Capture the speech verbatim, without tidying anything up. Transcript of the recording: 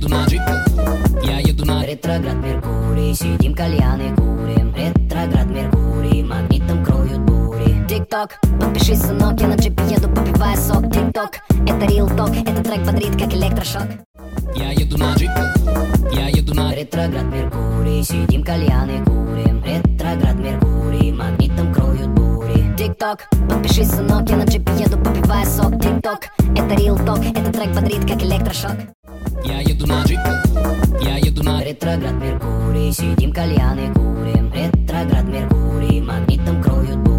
еду на джип, я еду на ретроград Меркурий. Сидим, кальяны курим. Ретроград Меркурий, магнитом кроют бури. Тик-ток, подпишись, сынок, я на джипе еду, попивая сок. Тик-ток, это рил ток, этот трек бодрит, как электрошок. Я еду на джип, я еду на ретроград Меркурий. Сидим, кальяны курим. Ретроград Меркурий, магнитом кроют бури. Тик-ток, подпишись, сынок, я на джипе еду, попивая сок. Тик-ток, это рил ток, этот трек бодрит, как электрошок. Я еду на джип, я еду на ретроград Меркурий. Сидим, кальяны курим. Ретроград Меркурий, магнитом кроют бури.